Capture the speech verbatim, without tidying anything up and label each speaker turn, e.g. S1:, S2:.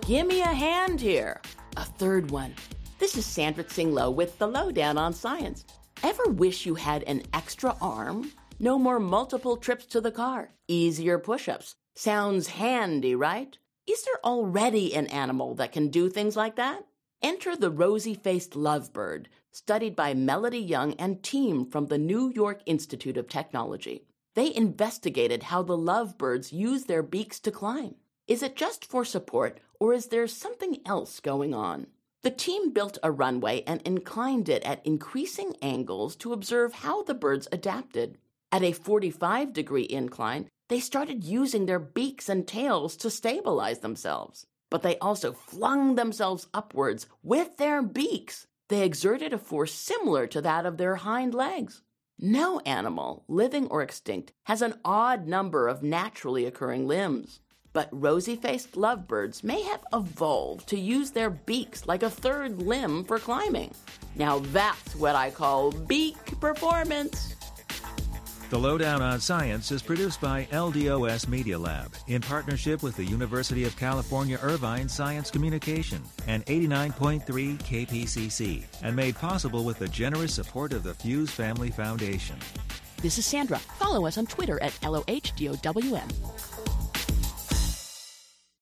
S1: Gimme a hand here. A third one. This is Sandra Tsing-Loh with the Lowdown on Science. Ever wish you had an extra arm? No more multiple trips to the car. Easier push-ups. Sounds handy, right? Is there already an animal that can do things like that? Enter the rosy-faced lovebird, studied by Melody Young and team from the New York Institute of Technology. They investigated how the lovebirds use their beaks to climb. Is it just for support, or is there something else going on? The team built a runway and inclined it at increasing angles to observe how the birds adapted. At a forty-five degree incline, they started using their beaks and tails to stabilize themselves. But they also flung themselves upwards with their beaks. They exerted a force similar to that of their hind legs. No animal, living or extinct, has an odd number of naturally occurring limbs. But rosy-faced lovebirds may have evolved to use their beaks like a third limb for climbing. Now that's what I call beak performance.
S2: The Lowdown on Science is produced by L D O S Media Lab in partnership with the University of California Irvine Science Communication and eighty-nine point three K P C C, and made possible with the generous support of the Fuse Family Foundation.
S1: This is Sandra. Follow us on Twitter at L O H D O W M.